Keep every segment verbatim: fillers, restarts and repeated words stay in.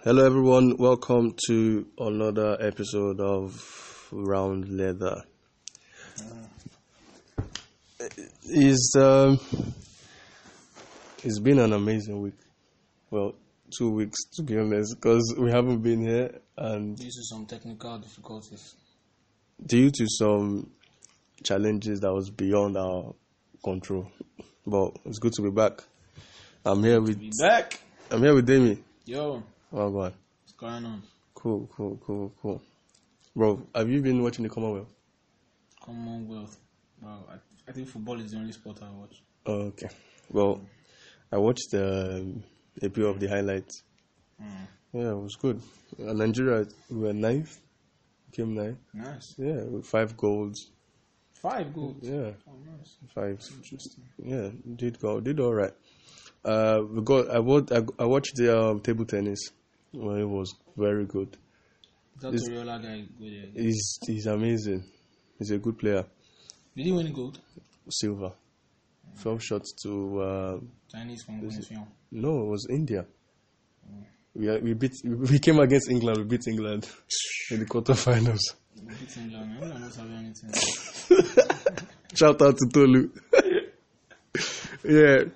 Hello, everyone. Welcome to another episode of Round Leather. It's um, it's been an amazing week. Well, two weeks to be honest, because we haven't been here, and Due to some technical difficulties. due to some challenges that was beyond our control. But it's good to be back. I'm here with Be back. I'm here with Demi. Yo, Oh God. what's going on? Cool, cool, cool, cool. Bro, have you been watching the Commonwealth? Commonwealth. Wow, I, I think football is the only sport I watch. Oh, okay. Well, I watched um, a few of the highlights. Mm. Yeah, it was good. Uh, Nigeria, we were ninth. Came ninth. Nice. Yeah, with five goals. Five goals. Yeah, Oh, nice. five. Interesting. Yeah, did go, did all right. Uh, we got. I watched. I, I watched the um, table tennis. Well, it was very good. That It's- Toriola guy go there. He's he's amazing. He's a good player. Did he win gold? Silver. Twelve shots to. Uh, Chinese from Guangzhou. no, it was India. We we beat. We came against England. We beat England in the quarterfinals. Beat England. England don't have anything. Shout out to Tolu. Yeah.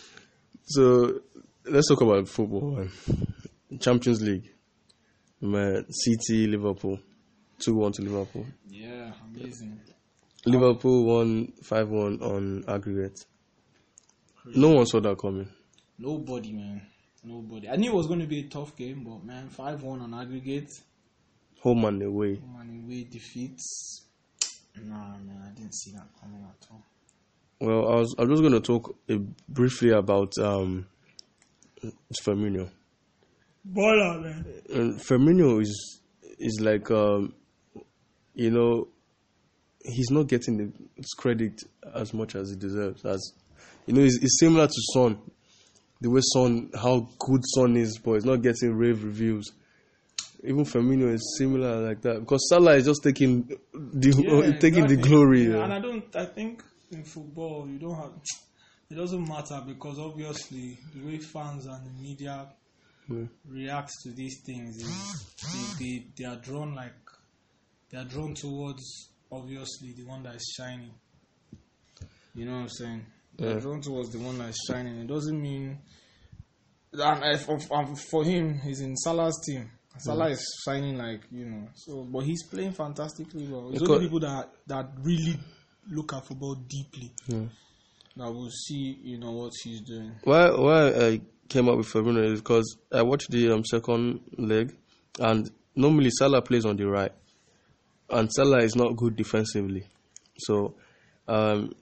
So let's talk about football. Man. Champions League. Man, City, Liverpool, two one to Liverpool. Yeah, amazing. Liverpool won five one on aggregate. No one saw that coming. Nobody, man. Nobody. I knew it was going to be a tough game, but man, five one on aggregate. Home and away. Man, away defeats. Nah, man, I didn't see that coming at all. Well, I was. I'm just going to talk uh, briefly about um, Firmino. Baller, man. And Firmino is is like um, you know, he's not getting the his credit as much as he deserves. As you know, it's, it's similar to Son. The way Son, how good Son is, but he's not getting rave reviews. Even Firmino is similar like that because Salah is just taking the Yeah, taking the exactly. glory. Yeah, Yeah. and I don't. I think in football you don't have. It doesn't matter because obviously the way fans and the media Yeah. react to these things is they, they they are drawn like they are drawn towards obviously the one that is shining. You know what I'm saying? They're Yeah. drawn towards the one that is shining. It doesn't mean. And if, if, um, for him, he's in Salah's team. Salah is shining like you know. So, but he's playing fantastically well. It's Because- only people that that really look at football deeply Yeah. that will see you know what he's doing. Why why I came up with Firmino is because I watched the um, second leg, and normally Salah plays on the right, and Salah is not good defensively, so um,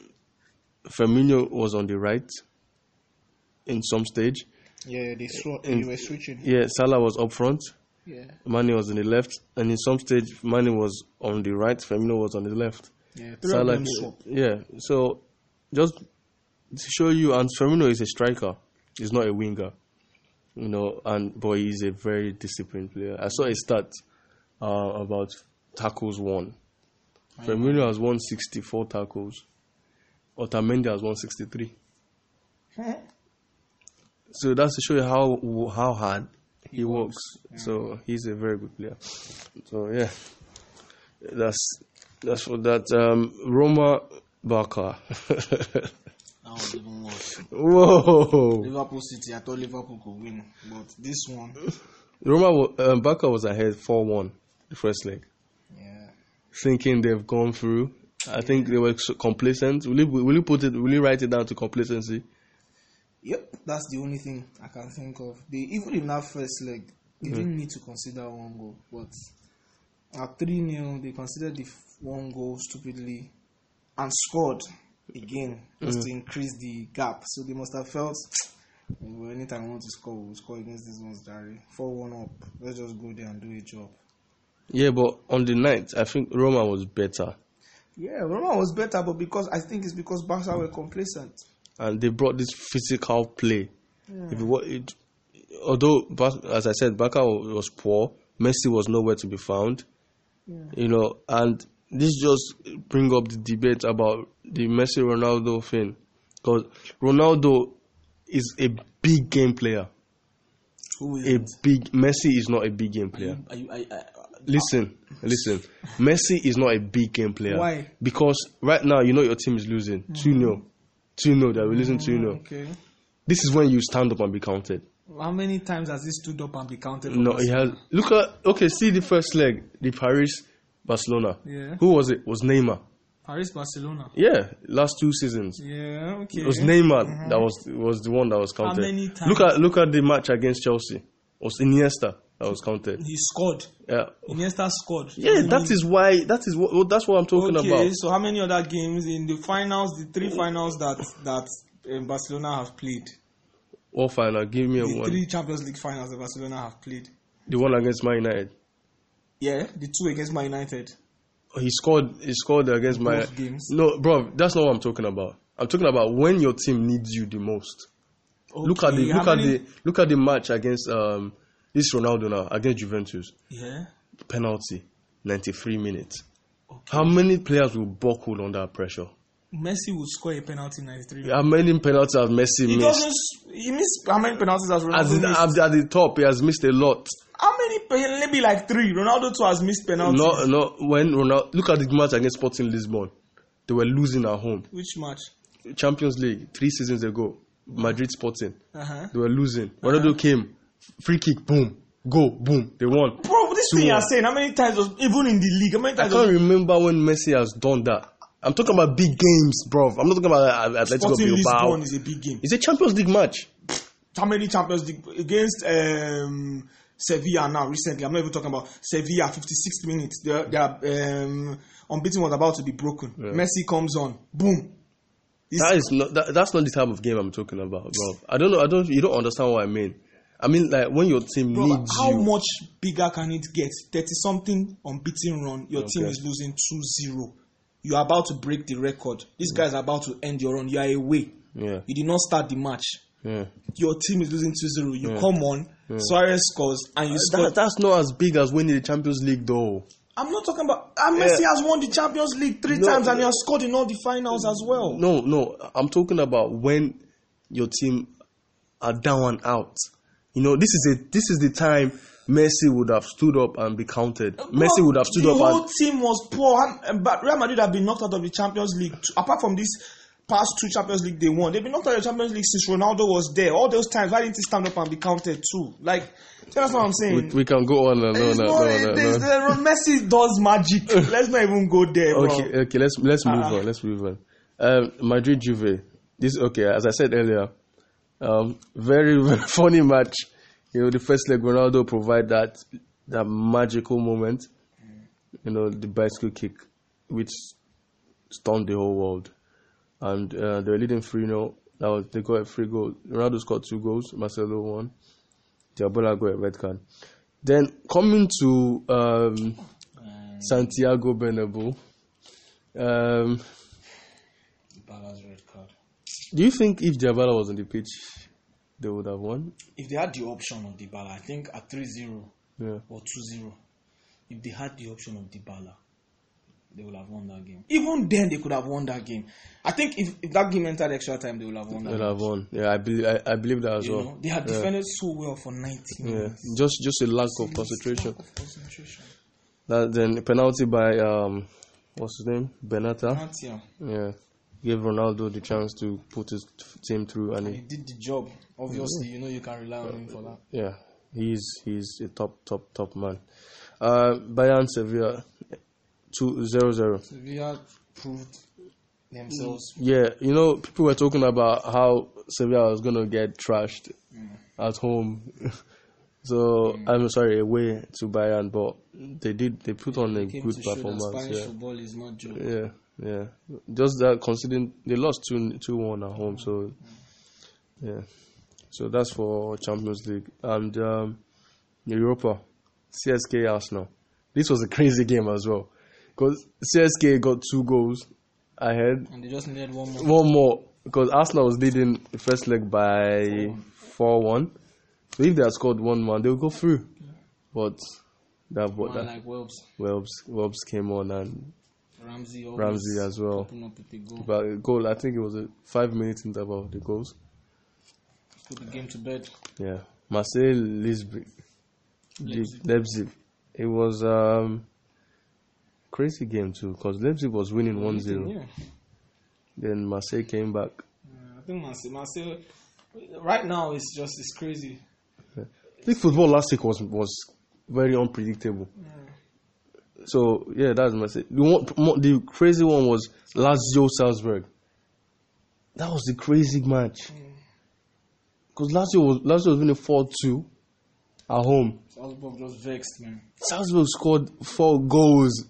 Firmino was on the right in some stage. Yeah, they sw- In- were switching. Yeah, Salah was up front, Yeah, Mane was on the left, and in some stage Mane was on the right, Firmino was on the left. yeah. Three Salah, of them swap. yeah. So just to show you, and Firmino is a striker. He's not a winger, you know. And boy, he's a very disciplined player. I saw a stat uh, about tackles won. Firmino has won sixty-four tackles. Otamendi has won sixty-three. So that's to show you how how hard he, He works. works, So he's a very good player. So yeah, that's that's for that. Um, Roma Barca. That was even worse. Whoa! Liverpool City, I thought Liverpool could win, but this one, Roma wa- um, Barca was ahead four one the first leg, yeah. thinking they've gone through. I think they were so complacent. Will you will you put it? Will you write it down to complacency? Yep, that's the only thing I can think of. They even in that first leg, they didn't need to consider one goal, but at three nil, they considered the f- one goal stupidly and scored again just to increase the gap. So they must have felt, well, anytime I want to score, we'll score against this one's Jerry. four one up, let's just go there and do a job. Yeah, but on the night, I think Roma was better, Yeah, Roma was better, but because I think it's because Barca were complacent. and they brought this physical play. If it, wa- it, although, Bar- as I said, Barca wa- was poor, Messi was nowhere to be found. You know, and this just bring up the debate about the Messi Ronaldo thing, because Ronaldo is a big game player. Who is a it? big Messi is not a big game player. Are you, are you, are, are, Listen, listen. Messi is not a big game player. Why? Because right now, you know your team is losing two nil. two nil, they're losing two nil. Okay. This is when you stand up and be counted. How many times has he stood up and be counted? No, he has. Look at, okay, see the first leg, the Paris Barcelona. Yeah. Who was it? It was Neymar. Paris Barcelona. Yeah, last two seasons. Yeah, okay. It was Neymar that was was the one that was counted. many times? Look at look at the match against Chelsea. It was Iniesta that was counted. He scored. Yeah. Iniesta scored. Yeah, I that mean, is why. That is what. That's what I'm talking okay, about. so how many other games in the finals, the three finals that that um, Barcelona have played? What final? Give me a The one. three Champions League finals that Barcelona have played. The one against Man United. Yeah, the two against Man United. He scored. He scored against my. Both games. No, bro, that's not what I'm talking about. I'm talking about when your team needs you the most. Okay, Look at the how look at many- the look at the match against um this Ronaldo now against Juventus. Yeah. Penalty, ninety-three minutes. How many players will buckle under pressure? Messi would score a penalty in ninety-three. How many penalties has Messi He missed? doesn't. He missed how many penalties has Ronaldo As in, missed? at, at the top, he has missed a lot. How many? pe- Maybe like three. Ronaldo too has missed penalties. No, no. When Ronaldo, look at the match against Sporting Lisbon, they were losing at home. Which match? Champions League three seasons ago, Madrid Sporting, Uh huh. they were losing. Ronaldo came, free kick, boom, go, boom, they won. Bro, this two thing you're one. saying, how many times was even in the league? How many I times can't was remember when Messi has done that. I'm talking about big games, bro. I'm not talking about uh, Atletico Sporting Bilbao. Lisbon is a big game. It's a Champions League match. How many Champions League against um, Sevilla now recently? I'm not even talking about Sevilla. fifty-sixth minutes, their their um, unbeaten was about to be broken. Messi comes on, boom. It's- That is not. That, that's not the type of game I'm talking about, bro. I don't know. I don't. You don't understand what I mean. I mean, like when your team Bro, needs how you. much bigger can it get? thirty something unbeaten run. Your team Okay. is losing two zero. You are about to break the record. These guys are about to end your run. You are away. Yeah. You did not start the match. Yeah. Your team is losing two zero. You come on, Suarez scores, and you score. That, that's not as big as winning the Champions League, though. I'm not talking about. And Messi Yeah. has won the Champions League three No, times and he no. has scored in all the finals as well. No, no. I'm talking about when your team are down and out. You know, this is a this is the time Messi would have stood up and be counted. Messi would have stood the up whole and team was poor. And- But Real Madrid have been knocked out of the Champions League. Apart from this past two Champions League they won, they've been knocked out of the Champions League since Ronaldo was there. All those times, why didn't he stand up and be counted too? Like, that's what I'm saying. we, we can go on and on It's and not- on and it's- on. the- Messi does magic. Let's not even go there, bro. Okay, okay. Let's let's move Uh-uh. on. Let's move on. Um, Madrid Juve. This okay. As I said earlier, um, very, very funny match. You know, the first leg Ronaldo provide that that magical moment. You know, the bicycle kick, which stunned the whole world, and uh, they were leading three nil. That was they got a free goal. Ronaldo scored two goals. Marcelo won. Diabola got a red card. Then coming to um, Santiago Bernabeu. Um, Dybala's red card. do you think if Diabala was on the pitch, they would have won? If they had the option of Dybala, I think at three zero Yeah. or two zero, if they had the option of Dybala, they would have won that game. Even then, they could have won that game. I think if, if that game entered extra time, they would have won that They'd game. have won. Yeah, I believe I, I believe that as You well. know, they had Yeah. defended so well for ninety Yeah, minutes. just just a lack of concentration. Lack of concentration. That then a penalty by um, what's his name, Benata. Matia, Yeah, gave Ronaldo the chance to put his team through, and he he, did the job. Obviously, you know you can rely on him for that. yeah, he's he's a top top top man. Uh, Bayern Sevilla, two zero zero. Sevilla proved themselves. Yeah, you know, people were talking about how Sevilla was gonna get trashed at home. So I'm sorry, away to Bayern, but they did. They put on a Came good to show that performance. Spanish Yeah. football is not joke. Yeah, yeah. Just that considering they lost two two one at home, so yeah. So that's for Champions League and um, Europa, C S K Arsenal. This was a crazy game as well, because C S K got two goals ahead, And they just needed one more. one more because Arsenal was leading the first leg by four one. So if they had scored one one, they would go through. But that but Man that like Welbs, Welbs Welbs came on and Ramsey, always Ramsey as well. open up with a goal. But a goal, I think it was a five minute interval, the goals. Put the game to bed. Yeah. Marseille, Leipzig. Leipzig. Leipzig. It was um crazy game too because Leipzig was winning one zero. Yeah. Then Marseille came back. Uh, I think Marseille, Marseille, right now it's just it's crazy. I think football last week was was very unpredictable. Yeah. So yeah, that's Marseille. The one, mo- the crazy one was Lazio Salzburg. That was the crazy match because Lazio was Lazio was winning four two at home. Salzburg just vexed, man. Salzburg scored four goals.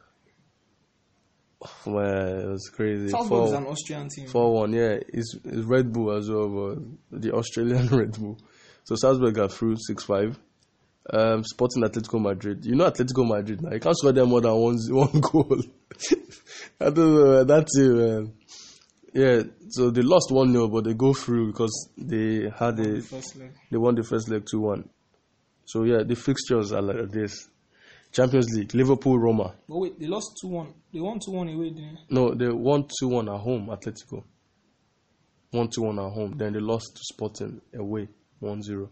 Oh, man, it was crazy. Salzburg is an Austrian team. four one, yeah. It's, it's Red Bull as well, but the Australian Red Bull. So Salzburg got through six five. Um, Sporting Atletico Madrid. You know Atletico Madrid now. You can't score them more than one, one goal. I don't know. That's it, man. Yeah, so they lost one nil, but they go through because they had a... The first leg. They won the first leg two one. So yeah, the fixtures are like this. Champions League, Liverpool, Roma. But wait, they lost two one. They won two one away, didn't they? No, they won two one at home, Atletico. one two one at home. Then they lost to Sporting away, one zero.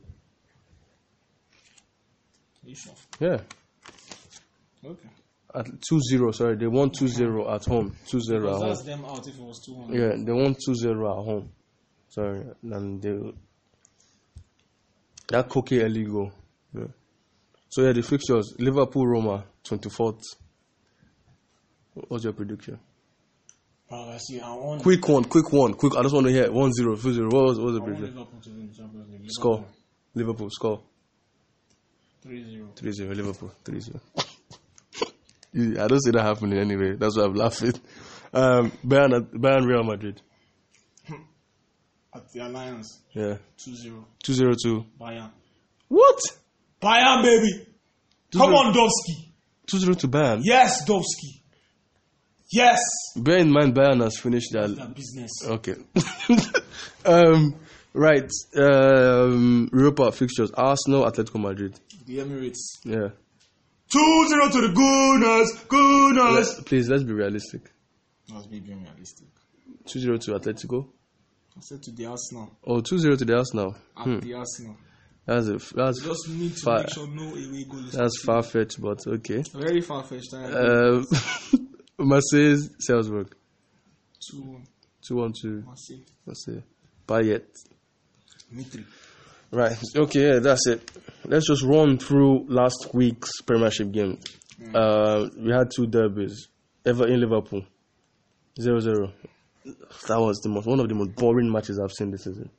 You sure? Yeah. Okay. At two zero, sorry. They won two zero at home. two zero at Because home. that's them out if it was two one. Yeah, they won two zero at home. Sorry. And they... That Koke Eligo. Yeah. So yeah, the fixtures, Liverpool, Roma, twenty-fourth. What's your prediction? Oh, I see. I want, Quick one, quick one, quick. I just want to hear one zero, two zero. What was, what was the I want prediction? Liverpool to win the Champions League. Score. Liverpool, score. three zero. three zero, Liverpool, three zero. I don't see that happening anyway. That's why I'm laughing. Um, Bayern, Bayern, Real Madrid. At the Alliance, Yeah. two zero. two zero two. Bayern. What? Bayern, baby! Come on, Dovsky! two zero to Bayern? Yes, Dovsky! Yes! Bear in mind, Bayern has finished their... That business. Okay. um, right. Um, Europa fixtures. Arsenal, Atletico Madrid. The Emirates. Yeah. two zero to the Gunners! Gunners! Let's, please, let's be realistic. Let's be being realistic. two zero to Atletico. I said to the Arsenal. Oh, two zero to the Arsenal. At Hmm. the Arsenal. That's a, that's We just need to far, make sure no away goal is that's far fetched, but okay. very far fetched. Um, Marseille, Salzburg, two one. two one to Marseille. Marseille. Payet. Mitri. Right. Okay. Yeah, that's it. Let's just run through last week's Premiership game. Mm. Uh, we had two derbies. Everton, Liverpool, zero zero. That was the most one of the most boring matches I've seen this season.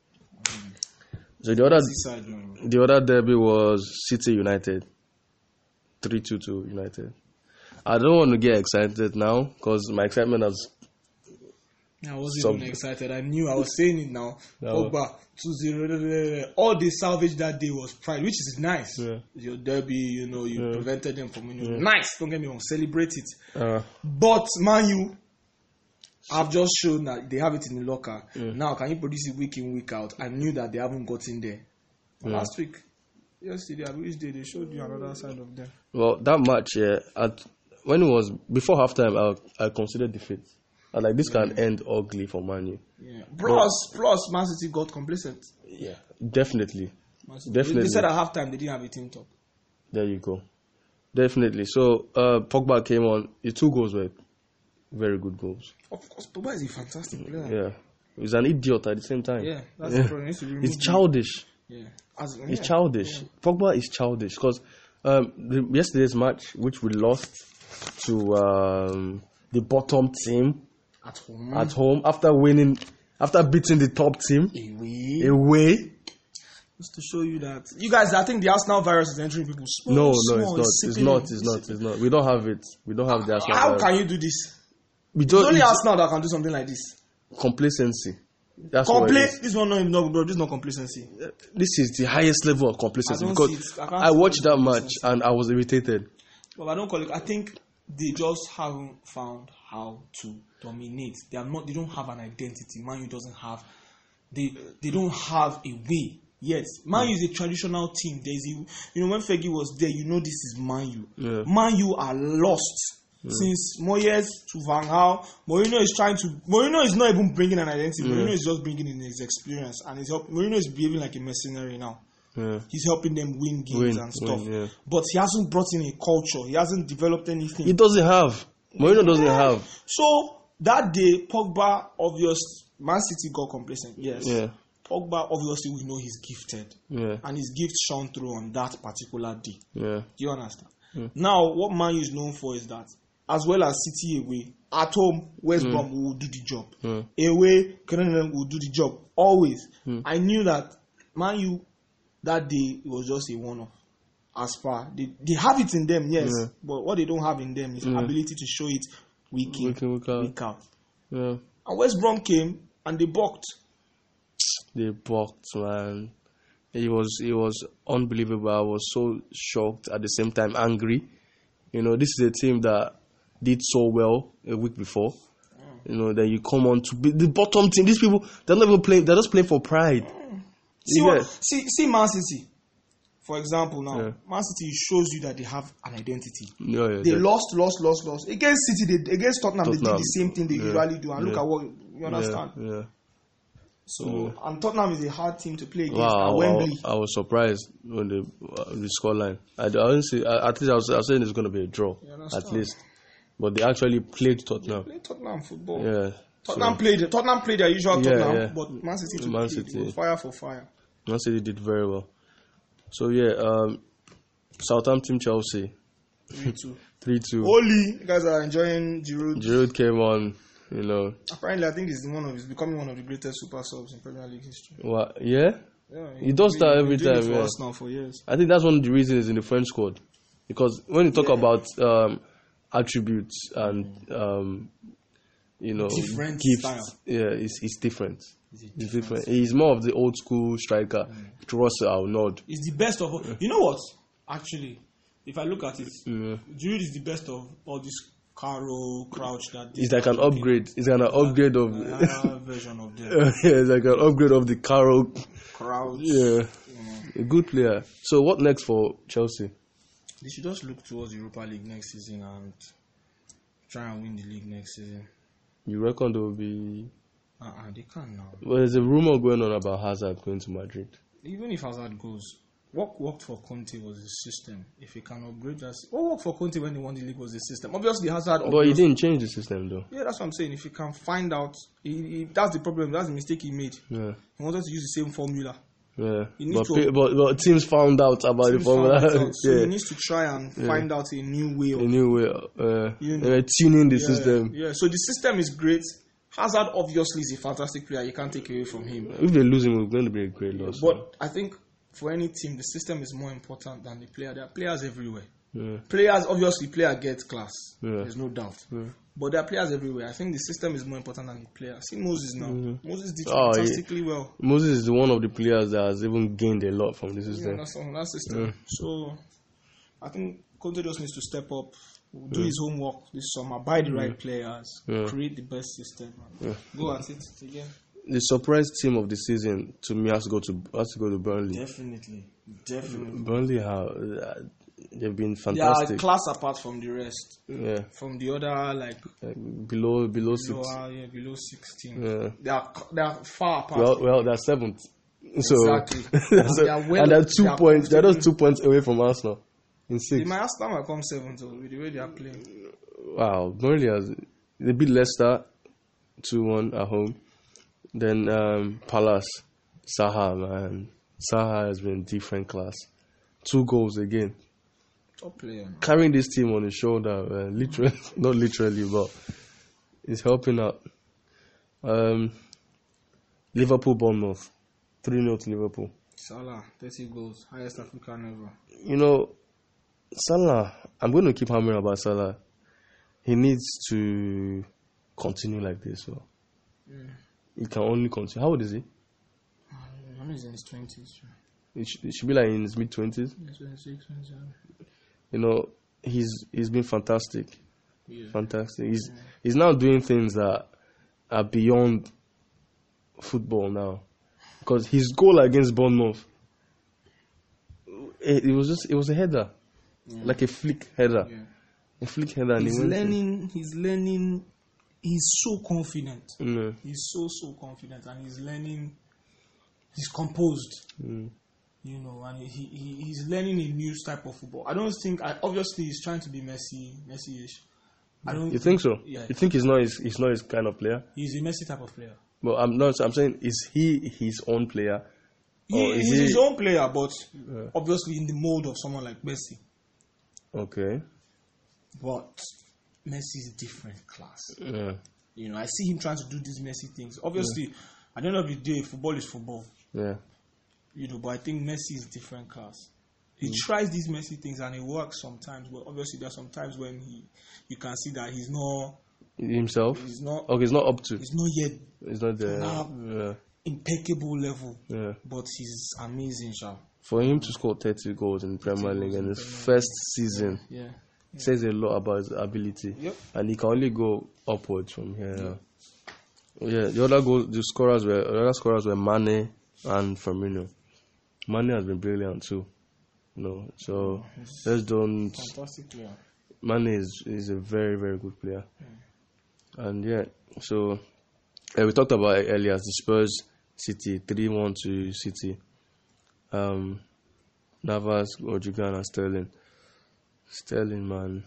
So the other Seaside, man. the other derby was City United, three two to United. I don't want to get excited now because my excitement has. I wasn't Sub- even excited. I knew I was saying it now. No. Pogba two zero. All they salvaged that day was pride, which is nice. Yeah. Your derby, you know, you Yeah. prevented them from winning. Nice. Don't get me wrong. Celebrate it. Uh, But Man U, I've just shown that they have it in the locker. Yeah. Now, can you produce it week in, week out? I knew that they haven't gotten there. But Yeah. last week, yesterday, I which day they showed you another side of them. well, that match, yeah, at, when it was before halftime, I I considered defeat. I was like, this can end ugly for Man U. Yeah. Plus, plus, Man City got complacent. Yeah, definitely. Man City- Definitely. They said at halftime they didn't have a team talk. There you go. Definitely. So, uh, Pogba came on. His two goals were very good goals. Of course, Pogba is a fantastic player. Yeah. He's an idiot at the same time. Yeah, that's Yeah. the problem. He needs to be He's removed. childish. Yeah. As, He's yeah. childish. Pogba is childish because um, the, yesterday's match, which we lost to um, the bottom team At home. at home after winning, after beating the top team Away. away. Just to show you that. You guys, I think the Arsenal virus is entering people. Small, No, no, small, it's not. It's sipping not. in. It's not. It's not. We don't have it. We don't have the Arsenal. How virus. can you do this? We It's just only it's Arsenal that can do something like this. complacency. That's what it Compla- is. This one, no, no, bro. This is not complacency. This is the highest level of complacency I don't because see it. I can't I see watched the that match complacency. and I was irritated. But I don't call it. I think they just haven't found how to dominate. They are not. They don't have an identity. Man U doesn't have. They they don't have a way. Yes, Man U is a traditional team. There's a, you know, when Fergie was there, you know this is Man U. Yeah. Man U are lost since Moyes to Van Gaal. Mourinho is trying to. Mourinho is not even bringing an identity. Mourinho is just bringing in his experience, and he's help, Mourinho is behaving like a mercenary now. Yeah. He's helping them win games Win, and stuff. win, yeah. But he hasn't brought in a culture. He hasn't developed anything. He doesn't have. Mourinho doesn't Yeah. have. So that day, Pogba, obvious, Man City got complacent. Yes. Yeah. Pogba, obviously, we know he's gifted. Yeah. And his gift shone through on that particular day. Yeah. Do you understand? Now, what Man U is known for is that, as well as City away, at home, West Brom will do the job. Mm. Away, Crennan will do the job. Always. I knew that Man U, that day, it was just a one-off. As far they, they have it in them, yes, Yeah. but what they don't have in them is Yeah. ability to show it week in, Week in, week out. week out. Yeah. And West Brom came and they balked. They balked, man. It was it was unbelievable. I was so shocked, at the same time angry. You know, this is a team that did so well a week before. You know, then you come on to be the bottom team. These people, they're not even playing. They're just playing for pride. See, Yeah. what, see, see, Man City, for example. Now, Yeah. Man City shows you that they have an identity. Yeah, yeah, They yeah. lost, lost, lost, lost against City. They, against Tottenham, they did Tottenham. the same thing they Yeah. usually do. And look Yeah. at what you understand. Yeah, yeah. So, and Tottenham is a hard team to play against Wow, at I, Wembley. I, I was surprised when the uh, the scoreline. I, I didn't see. I, at least I was, I was saying it's going to be a draw, You understand? at least. But they actually played Tottenham. Play Tottenham football. Yeah. Tottenham so, played. Tottenham played their usual Yeah, Tottenham, yeah. but Man City, took Man it. City. It was fire for fire. Man City did very well. So yeah, um, Southampton Chelsea three two. three two. Oli, you guys are enjoying Giroud. Giroud came on. You know Apparently, I think he's one of he's becoming one of the greatest super subs in Premier League history. what? Yeah, Yeah, He does that every been doing time, it for yeah. us now for years. I think that's one of the reasons in the French squad, because when you talk Yeah. about um, attributes and um, you know Different gifts, style. yeah, it's, it's different. It's a It's different different. He's more of the old school striker. Trust our nod. It's the best of all. You know what? Actually, if I look at it, Yeah. Giroud is the best of all this Caro, Crouch that It's like an upgrade. It's an upgrade of uh, version of them. yeah, it's like an upgrade of the Carroll. Crouch. Yeah, a good player. So what next for Chelsea? They should just look towards Europa League next season and try and win the league next season. You reckon there will be? Uh-uh, they can now. Well, there's a rumor going on about Hazard going to Madrid. Even if Hazard goes, what worked for Conte was the system. If he can upgrade that, what worked for Conte when he won the league was the system. Obviously, Hazard. But he obviously- didn't change the system though. Yeah, that's what I'm saying. If he can find out, he, he, that's the problem. That's the mistake he made. Yeah, He wanted to use the same formula. yeah. He needs But, to- pe- but but teams found out about the He found formula. it out. So yeah, he needs to try and find out a new way of a new way. Uh, You know. they were tuning the yeah, system. Yeah, so the system is great. Hazard obviously is a fantastic player. You can't take away from him. If they lose him, it's going to be a great loss. But I think for any team, the system is more important than the player. There are players everywhere. yeah. Players, obviously, player gets class. Yeah. There's no doubt. Yeah. But there are players everywhere. I think the system is more important than the player. See Moses now. Mm-hmm. Moses did Oh, fantastically well. Moses is one of the players that has even gained a lot from the Yeah, system. that's on that system. So I think Conte just needs to step up, do his homework this summer, buy the right players, Yeah. create the best system, and go at it again. The surprise team of the season to me has to go to has to go to Burnley. Definitely, definitely. Burnley have uh, they've been They are fantastic. class apart from the rest, Yeah, from the other like like below below six. lower, yeah, below sixteen. Yeah. They are they are far apart. Well, well, they're seventh. So Exactly. that's They a- are well- and they're two they are points. They're just comfortable. two points away from Arsenal in They six. might Arsenal might come seventh though, with the way they are playing. Wow, Burnley has they beat Leicester two one at home. Then um, Palace, Saha man, Saha has been different class. Two goals again. Top player. Now. Carrying this team on his shoulder, man. Literally, not literally, but he's helping out. Um, Liverpool, Bournemouth, three nil to Liverpool. Salah, thirty goals, highest African ever. You know, Salah, I'm going to keep hammering about Salah. He needs to continue like this. So. Mm. He can only continue. How old is he? I know he's in his twenties. It should, it should be like in his mid twenties. twenty-six, twenty-seven. You know, he's he's been fantastic. Yeah. Fantastic. He's he's now doing things that are beyond football now, because his goal against Bournemouth, it, it was just it was a header, Yeah. like a flick header, Yeah. a flick header. And He's he went learning. He's learning. He's so confident. in. Mm, He's so so confident, and he's learning. He's composed. mm. You know, and he, he he's learning a new type of football. I don't think. I, obviously, he's trying to be Messi, Messi-ish. I don't. You think so? Yeah. You think he's not his he's not his kind of player? He's a Messi type of player. But I'm not. I'm saying, is he his own player? He, Or is he's he- his own player, but Yeah. obviously in the mold of someone like Messi. Okay. But Messi is a different class. Yeah. You know, I see him trying to do these Messi things. Obviously, at the end of the day, football is football. Yeah. You know, but I think Messi is a different class. He tries these Messi things and it works sometimes, but obviously there are some times when he, you can see that he's not, Himself. he's not, Okay, he's not up to. he's not yet He's not there. Nah. Yeah. impeccable level. Yeah. But he's amazing, Sha. For him to score thirty goals in the Premier League in his first season Yeah. says a lot about his ability. Yep. And he can only go upwards from here. Yeah, the other goal, the scorers were the other scorers were Mane and Firmino. Mane has been brilliant too. You know, so let's don't. Fantastic player. Mane is is a very very good player. And yeah, so uh, we talked about it earlier. The Spurs City three one to City. Um, Navas, Ojigan, and Sterling. Sterling, man.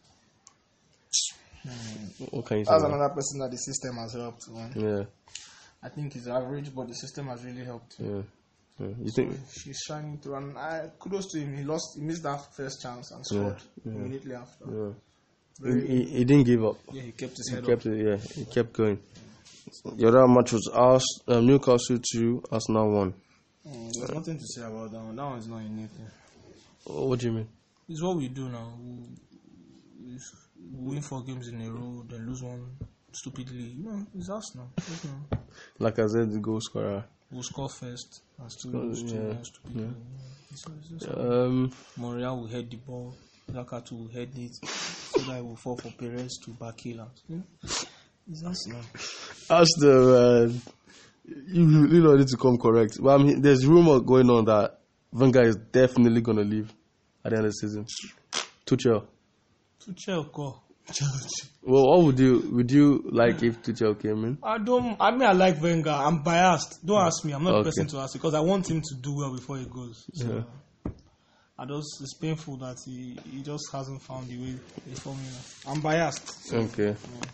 What can you say? That's about- another person that the system has helped. Man. Yeah, I think he's average, but the system has really helped. yeah, yeah. You think? He's shining through, and I, kudos to him. He lost, he missed that first chance and scored yeah. immediately after. Yeah. Very, He, he, he didn't give up. yeah, he kept his He head kept up. it. Yeah, he kept going. The other match was Ars, um, Newcastle two, Arsenal one. Mm, there's nothing to say about that one. That one is not anything. Oh, what do you mean? It's what we do now. We, we win four games in a row, then lose one stupidly. You know, it's us now. Okay. Like I said, the goal scorer. We'll score first and still Score, lose two yeah, one stupidly. yeah. It's, it's just Um, Monreal will head the ball, Zakatu will head it, so that it will fall for Perez to back heel out. Yeah. It's us now. Ask the uh, you really don't need to come correct. Well, I mean, there's rumor going on that Wenger is definitely gonna leave at the end of the season. Tuchel. Tuchel go. Well, what would you would you like if Tuchel came in? I don't. I mean, I like Wenger. I'm biased. Don't ask me. I'm not Okay. the person to ask because I want him to do well before he goes. So Yeah. I just it's painful that he, he just hasn't found the way the formula. I'm biased. So, Okay.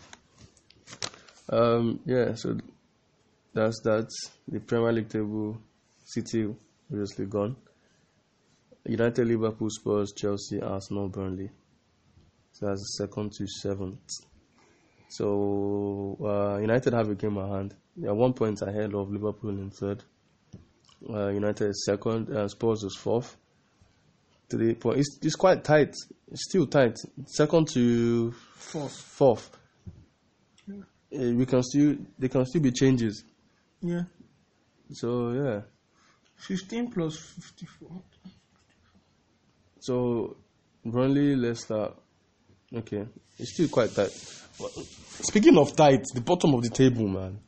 Um. Yeah. So that's that's the Premier League table. City obviously gone. United, Liverpool, Spurs, Chelsea, Arsenal, Burnley. So that's the second to seventh. So uh, United have a game at hand. They are one point ahead of Liverpool in third. Uh, United is second. Uh, Spurs is fourth. Three point. It's, it's quite tight. It's still tight. Second to Fourth. fourth. Uh, we can still. There can still be changes. Yeah. So yeah. Fifteen plus fifty-four. So Burnley, Leicester. Okay, it's still quite tight. But speaking of tight, the bottom of the table, man.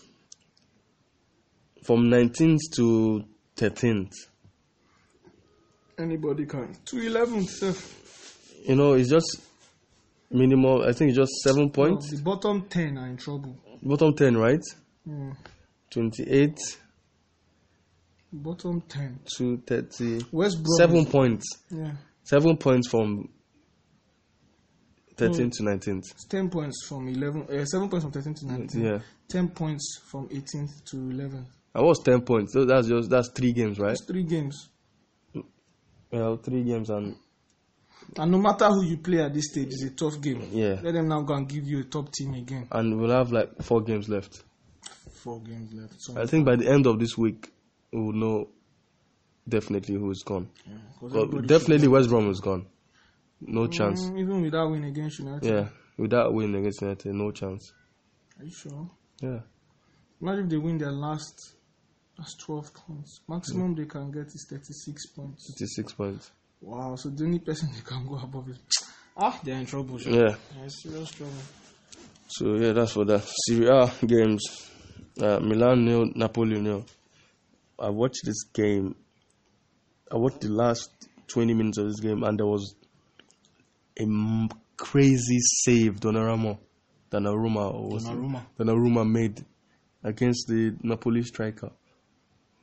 From nineteenth to thirteenth. Anybody can. To eleventh, sir. You know, it's just minimal. I think it's just seven points. The bottom ten are in trouble. Bottom ten, right? Mm. twenty-eight Bottom ten. to thirty. West Brom. Seven is- points. Yeah. Seven points from thirteenth to nineteenth. It's ten points from eleven. Uh, seven points from thirteen to nineteen. Yeah. Ten points from eighteenth to eleventh. I was ten points. So that's just that's three games, right? It's three games. Well, three games and And no matter who you play at this stage, it's a tough game. yeah. Let them now go and give you a top team again. And we'll have like four games left. Four games left. So I think by the end of this week, we will know definitely who is gone. yeah, 'cause But everybody definitely should- West Brom is gone. No chance. Mm, even without win against United. Yeah, without win against United, no chance. Are you sure? Yeah. Imagine if they win their last. That's twelve points. Maximum they can get is thirty-six points. fifty-six points. Wow, so the only person they can go above is. Ah, they're in trouble. Sure. Yeah. Yeah, serious trouble. So yeah, that's for that. Serie A games. Uh, Milan nil, Napoli nil. I watched this game. I watched the last twenty minutes of this game, and there was a m- crazy save Donnarumma, Donnarumma, or was it? Donnarumma. Donnarumma made against the Napoli striker.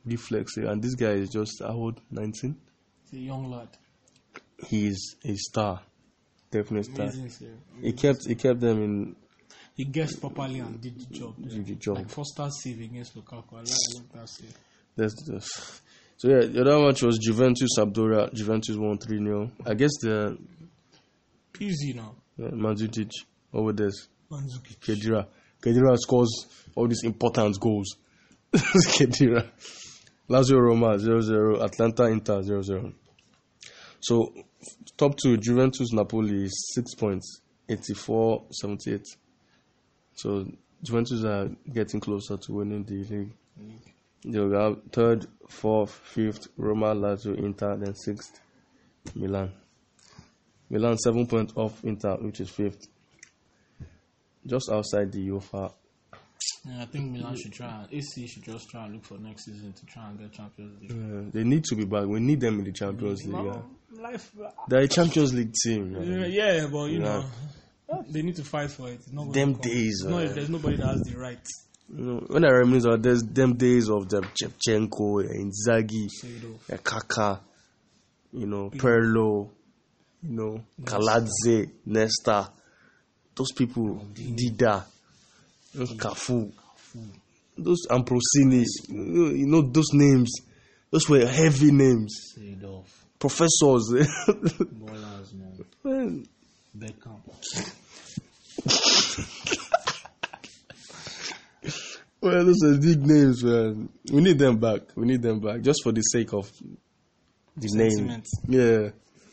reflex, and this guy is just how old? nineteen. He's a young lad. He's a star, definite star. Amazing, sir. He kept he kept them in He guessed properly and did the job. did the job. Like Foster save against Lukaku. I like, I like that save. That's just. So yeah, the other match was Juventus Sampdoria. Juventus won three nil. I guess the P Z now. uh, Mandzukic over this Mandzukic. Khedira. Khedira scores all these important goals. Khedira. Lazio Roma zero zero. Atlanta Inter zero zero. So top two Juventus Napoli is six points, eighty-four seventy-eight. So Juventus are getting closer to winning the league. They'll have third, fourth, fifth, Roma, Lazio, Inter, then sixth, Milan. Milan seven points off Inter, which is fifth. Just outside the UEFA. Yeah, I think Milan should try. A C should just try and look for next season to try and get Champions League. Uh, they need to be back. We need them in the Champions League. No, Yeah. life. They're a Champions League team. Man. Yeah, yeah, but you Yeah. know, they need to fight for it. It's not gonna Them come. days, It's not uh, if there's nobody that has the right. You know, when I reminisce of there's them days of the Shevchenko, Inzaghi, Seedorf. Kaka, you know, Perlo, you know, Kaladze, Nesta, those people, Dida, Cafu, those Ambrosini, you know, those names, those were heavy names. Seedorf. Professors. Ballers, man. Man. Beckham. Well, those are big names, man. We need them back. We need them back, just for the sake of the Sentiment. name. Yeah.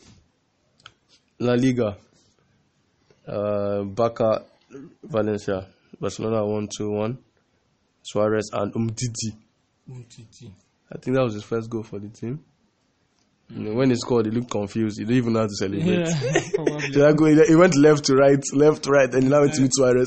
La Liga. Uh, Barca, Valencia. Barcelona one two one. Suarez and Umtiti. Umtiti. I think that was his first goal for the team. You know, when he scored, he looked confused. He didn't even know how to celebrate. Yeah, probably. So that goal, he went left to right, left to right, and he now went to meet Suarez.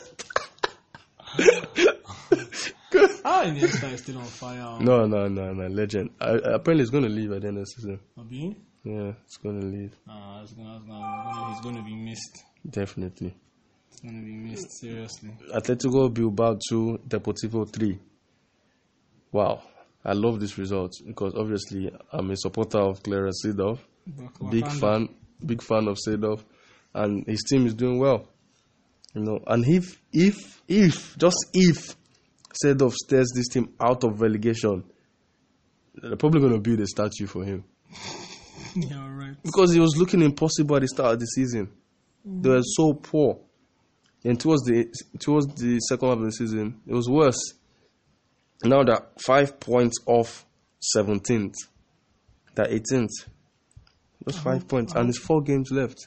Ah, Iniesta is still on fire. No, no, no, no, legend. I, I, apparently, he's going to leave at the end of the season. Abi? Yeah, he's going to leave. Ah, it's gonna, it's gonna, he's going to be missed. Definitely. It's going to be missed, seriously. Atletico Bilbao two, Deportivo three. Wow. I love this result because obviously I'm a supporter of Clarence Seedorf. Big fan, big fan of Seedorf. And his team is doing well. You know, and if, if, if, just if Seedorf stares this team out of relegation, they're probably going to build a statue for him. Yeah, right. Because it was looking impossible at the start of the season. Mm. They were so poor. And towards the towards the second half of the season, it was worse. Now they're five points off seventeenth. They're eighteenth. Just five points. And it's four games left.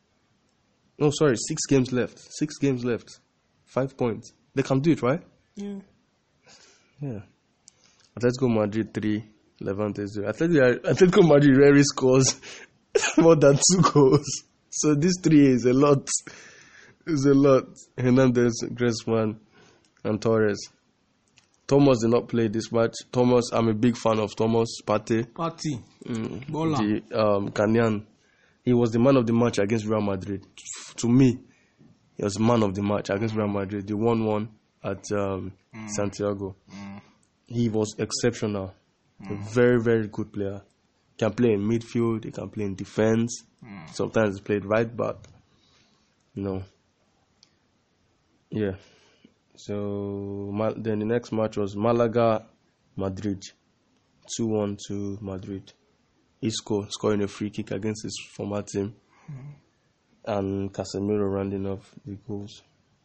No, sorry, six games left. Six games left. Five points. They can do it, right? Yeah. Yeah. Atletico Madrid three, Levante zero. Atletico, Atletico Madrid rarely scores more than two goals. So this three is a lot. It's a lot. Hernandez, Griezmann, and Torres. Thomas did not play this match. Thomas, I'm a big fan of Thomas Partey. Partey. Mm, Bola. the um, Ghanaian. He was the man of the match against Real Madrid. To me, he was man of the match against Real Madrid. The one one at um, mm. Santiago. Mm. He was exceptional. Mm. A very, very good player. Can play in midfield. He can play in defense. Mm. Sometimes he played right back. You know. Yeah. So then the next match was Malaga, Madrid. two one to Madrid. Isco scoring a free kick against his former team. Mm. And Casemiro rounding off the goals.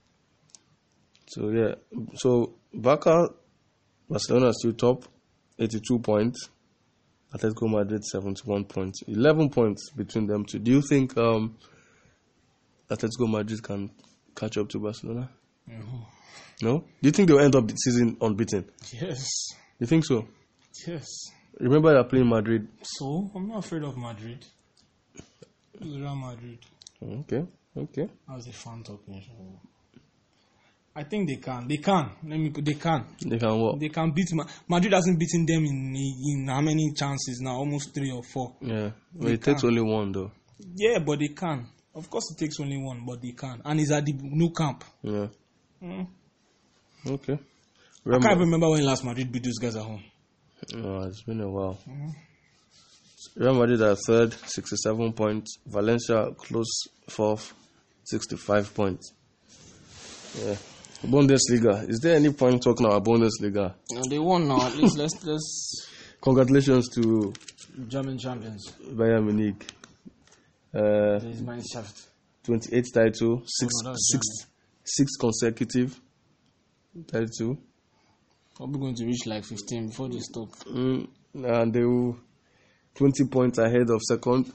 So yeah. So Barca, Barcelona still top, eighty-two points. Atletico Madrid seventy-one points. eleven points between them two. Do you think um, Atletico Madrid can catch up to Barcelona? No. No? Do you think they'll end up the season unbeaten? Yes. You think so? Yes. Remember they're playing Madrid. So, I'm not afraid of Madrid. It's Real Madrid. Okay, okay. I was a fan talking. I think they can. They can. Let me put. They can. They can what? They can beat. Ma- Madrid hasn't beaten them in in how many chances now? Almost three or four. Yeah. Well, it takes only one though. Yeah, but they can. Of course, it takes only one, but they can. And it's at the new camp. Yeah. Mm. Okay. I can't remember when last Madrid beat those guys at home. Oh, it's been a while. Mhm. Real Madrid are third, sixty-seven points. Valencia close fourth, sixty-five points. Yeah. Bundesliga. Is there any point talking about Bundesliga? No, they won now. At least let's let's Congratulations to German champions. Bayern Munich. Uh, There is Mannschaft. twenty-eight title, six, Oh, no, that's six, six consecutive title. Probably going to reach like fifteen before they stop. Mm, and they will twenty points ahead of second.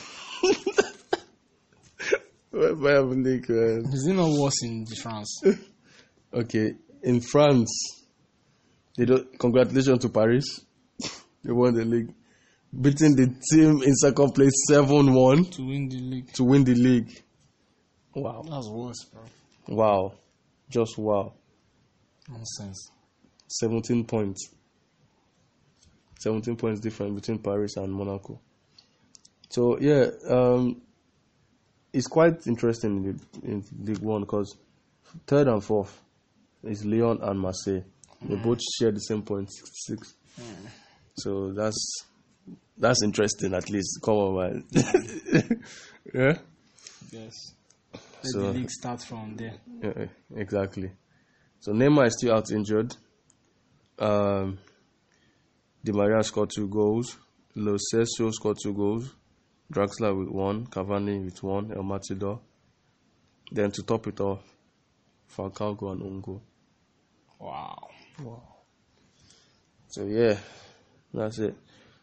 Bayern Munich. Uh, Is it not worse in France? okay, in France, they don't. Congratulations to Paris. They won the league, beating the team in second place seven one To win the league. to win the league. Wow! That's worse, bro. Wow! Just wow! Nonsense. seventeen points. seventeen points difference between Paris and Monaco. So yeah, um, it's quite interesting in, the, in League One because third and fourth is Lyon and Marseille. They both share the same point, sixty-six. Mm. So that's that's interesting at least. Come on, man. Yeah. Yes. Let So- the league start from there. Yeah, exactly. So Neymar is still out injured. Um, Di Maria scored two goals. Lo Celso scored two goals. Draxler with one. Cavani with one. El Matador. Then to top it off, Falcao and Ungo. Wow. So yeah, that's it.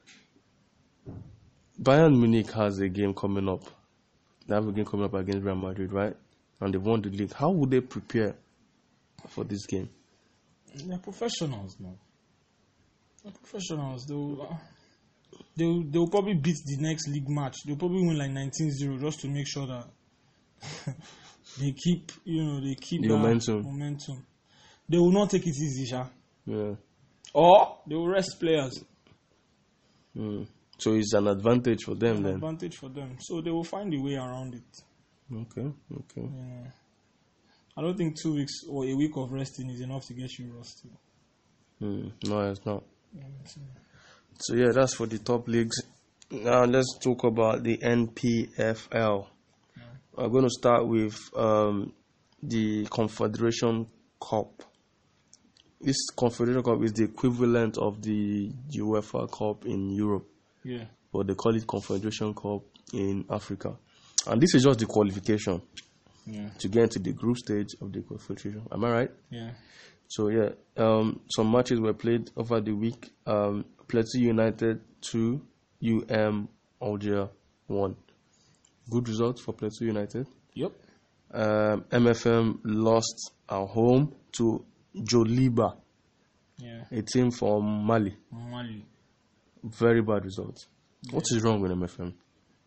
Bayern Munich has a game coming up. They have a game coming up against Real Madrid, right? And they won the league. How would they prepare for this game? They're professionals now. They're professionals. They'll, uh, they'll, they'll probably beat the next league match. They'll probably win like nineteen zero just to make sure that they keep, you know, they keep The that momentum. momentum. They will not take it easy, Sha. Yeah. Or they will rest players. Mm. So it's an advantage for them An then. advantage for them. So they will find a way around it. Okay, okay. Yeah. I don't think two weeks or a week of resting is enough to get you rusty. Mm. No, it's not. Yeah, so- So yeah, that's for the top leagues. Now let's talk about the N P F L. I'm going to start with um, the Confederation Cup. This Confederation Cup is the equivalent of the UEFA Cup in Europe, yeah. but they call it Confederation Cup in Africa. And this is just the qualification Yeah. to get into the group stage of the Confederation. Am I right? Yeah. So yeah, um, some matches were played over the week. Um, Plateau United two, U M Alger one. Good result for Plateau United. Yep. Um, M F M lost at home to Joliba, Yeah. a team from Mali. Mali. Very bad result. What is wrong with M F M?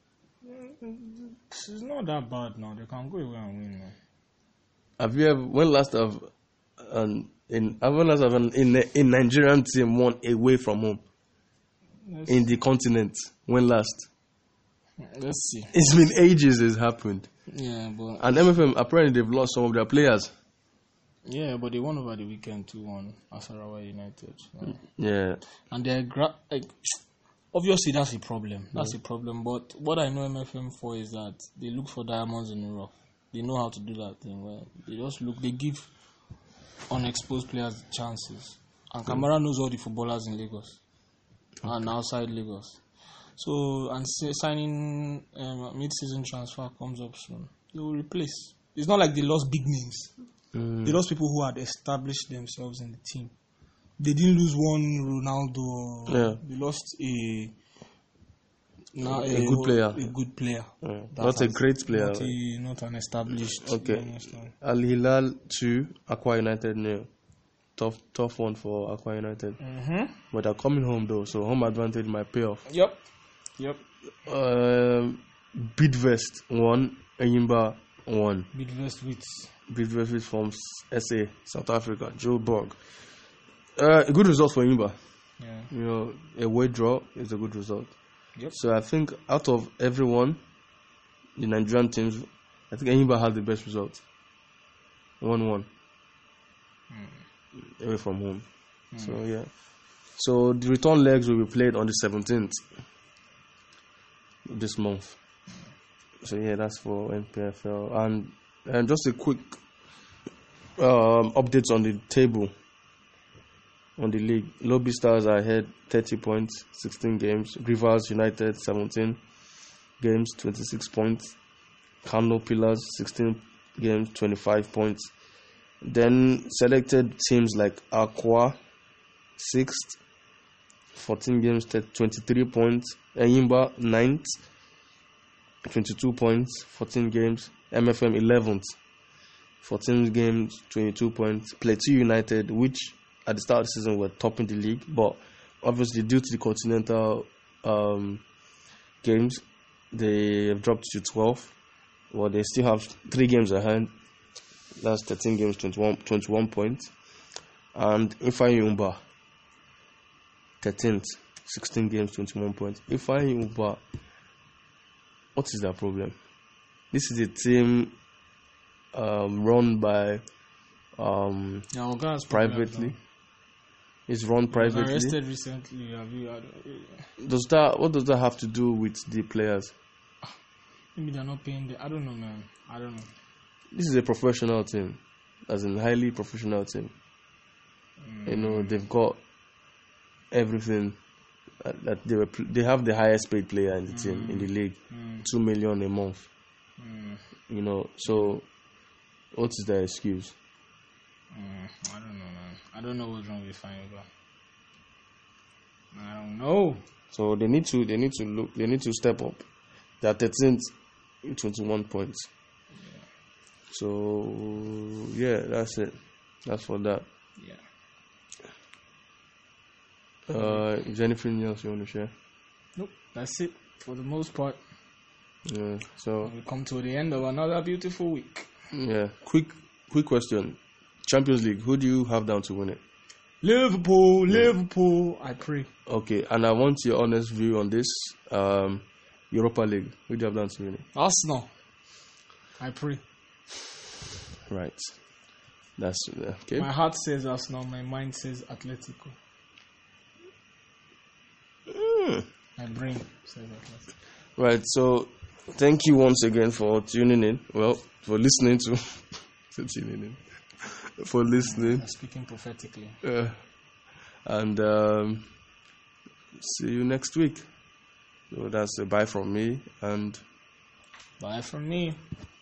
It's not that bad now. They can go away and win now. Have you ever? When last have an in when last have an in in Nigerian team won away from home Let's, in the continent? When last? let's see. It's been ages. It's happened. Yeah, but And M F M apparently they've lost some of their players. yeah, but they won over the weekend two one Asarawa United. So. Yeah. And they're gra- like obviously that's a problem. That's a problem. But what I know M F M for is that they look for diamonds in the rough. They know how to do that thing where they just look. They give unexposed players chances. And Kamara knows all the footballers in Lagos and outside Lagos. So and say, signing um, mid-season transfer comes up soon. They will replace. It's not like they lost big names. Mm. They lost people who had established themselves in the team. They didn't lose one Ronaldo. Or Yeah. They lost a now A good player. A good player. Yeah. That Not a has- great player. Not, a, not an established. Okay. you understand? Al Hilal two, Aqua United nil. Tough, tough one for Aqua United. Mhm. But they're coming home though, so home advantage might pay off. Yep. Yep. Um, Bidvest one, Enyimba one. Midwest with Bidvest is from S A, South Africa, Joburg. Uh, a good result for Enyimba. yeah. You know, a away draw is a good result. Yep. So I think out of everyone, the Nigerian teams, I think Enyimba had the best result. one one. Away from home. So yeah. So the return legs will be played on the seventeenth this month. So yeah, that's for N P F L. And and just a quick um, updates on the table on the league. Lobby Stars are ahead thirty points, sixteen games. Rivers United seventeen games, twenty-six points. Kano Pillars sixteen games, twenty-five points. Then selected teams like Aqua sixth, fourteen games, twenty-three points. Enyimba ninth, twenty-two points, fourteen games. M F M eleventh, fourteen games, twenty-two points. Plateau United, which at the start of the season were topping the league, but obviously due to the continental um, games, they have dropped to twelve. Well, they still have three games ahead. That's thirteen games, twenty-one, twenty-one points. And Ifeanyi Umba, thirteenth, sixteen games, twenty-one points. Ifeanyi Umba, what is their problem? This is a team um, run by um, Yeah, Oga's privately. It's run privately. Arrested recently. Have you had, Does that what does that have to do with the players? maybe they're not paying the, I don't know, man. I don't know. This is a professional team, as in highly professional team. Mm. You know, they've got everything that, that they were. They have the highest paid player in the mm. team in the league, Mm. two million a month. Mm. You know, so what is their excuse? Mm. I don't know, man. I don't know what's wrong with Fine, I don't know. So they need to. They need to look. They need to step up. They're thirteenth, twenty-one points. Yeah. So yeah, that's it. That's for that. Yeah. Uh, is there anything else you want to share? Nope. That's it for the most part. Yeah. So We come to the end of another beautiful week. yeah, quick, quick question. Champions League. Who do you have down to win it? Liverpool, Liverpool. I pray. Okay, and I want your honest view on this. Um, Europa League. Who do you have down to win it? Arsenal. I pray. Right. That's uh, okay. My heart says Arsenal. My mind says Atletico. Mm. My brain says Atletico. Right. So, thank you once again for tuning in. Well, for listening to, to tuning in, for listening. I'm speaking prophetically. Uh, and um, see you next week. So that's a bye from me and Bye from me.